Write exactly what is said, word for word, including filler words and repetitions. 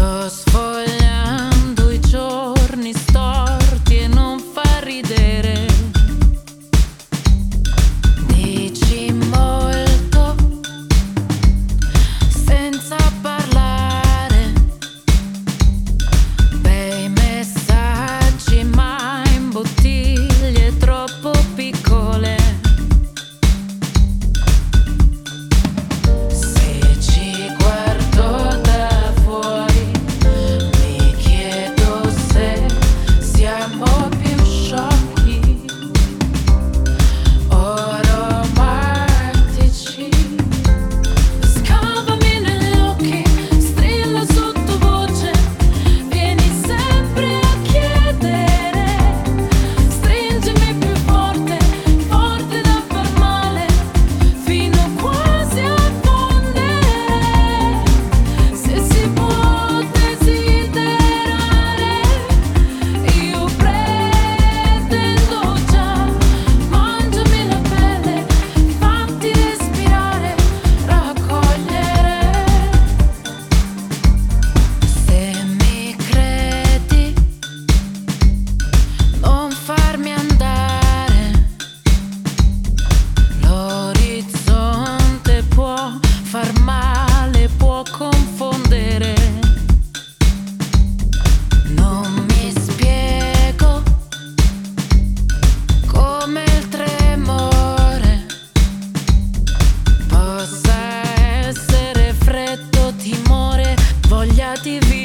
Sto sfogliando i giorni storti e non fa ridere. Dici molto senza parlare, bei messaggi ma in bottiglie troppo piccole. Se ci guardo da fuori mi chiedo se siamo più sciocchi o romantici. Scavami negli occhi, strilla sottovoce, vieni sempre a chiedere. Stringimi più forte, forte da far male, fino quasi a fondere. Se si può desiderare, io pretendo già. Mangiami la pelle, fatti respirare, raccogliere. Se mi credi, non farmi andare. L'orizzonte può far male, può confondere. Non mi spiego come il tremore possa essere freddo timore, voglia di vivere.